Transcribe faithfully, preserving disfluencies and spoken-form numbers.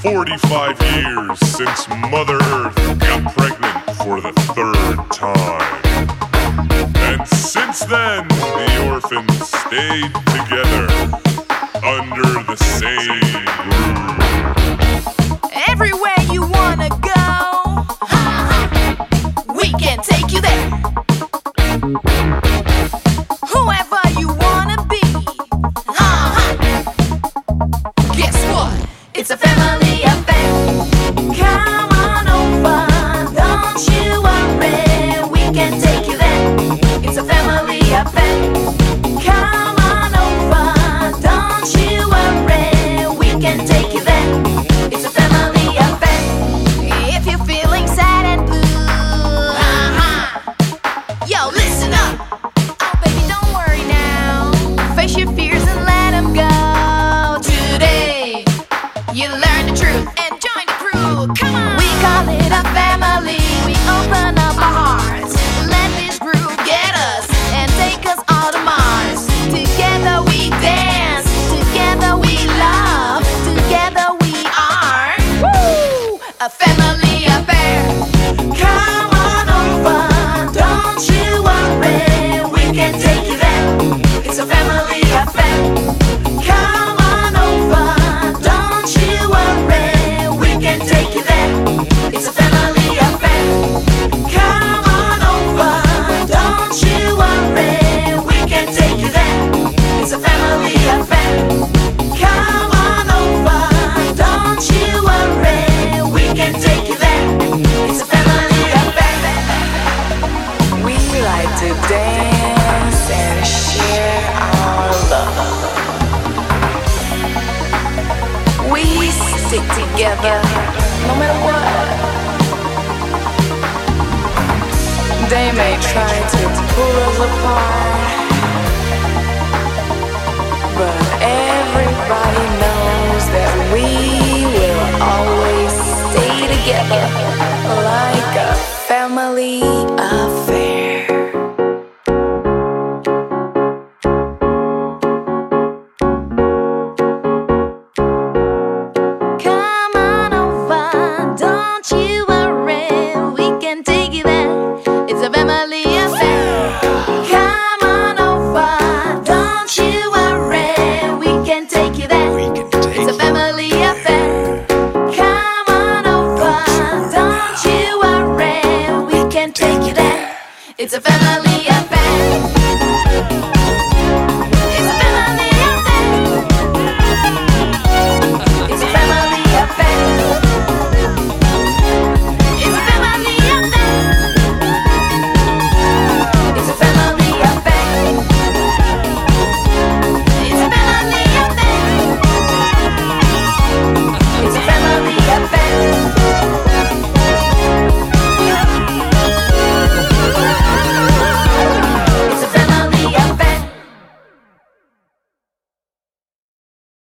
forty-five years since Mother Earth got pregnant for the third time. And since then, the orphans stayed together under the same roof. Everywhere you wanna go, we can take you there. Whoever you wanna be, guess what? It's a family affair. Come on over, don't you worry, we can take you there. It's a family affair. Come on over, don't you worry, we can take you there. It's a family affair. If you're feeling sad and blue, yo, listen up. Oh baby, don't worry now. Face your fears and let them go. Today you learn the truth and join the crew. Come on. We call it a family. We open up our hearts. Let this groove get us and take us all to Mars. Together we dance. Together we love. Together we are woo, a family affair. Come on over. Don't you worry. We can take you there. It's a family affair. Come on over. Don't you worry. We can take you there. It's a family affair. Come on over. Don't you worry. We can take you there. It's a family affair. Come on over. Don't you worry. We can take you there. It's a family affair. We like to dance and share our love. We stick together no matter what. They may try to pull us apart, but everybody knows that we will always stay together like a family affair. Come on over, don't you worry, we can take you there. It's a family affair. Come on over, don't you worry, we can take you there. It's a family affair. Come on over, don't you worry, we can take you there. It's a family affair.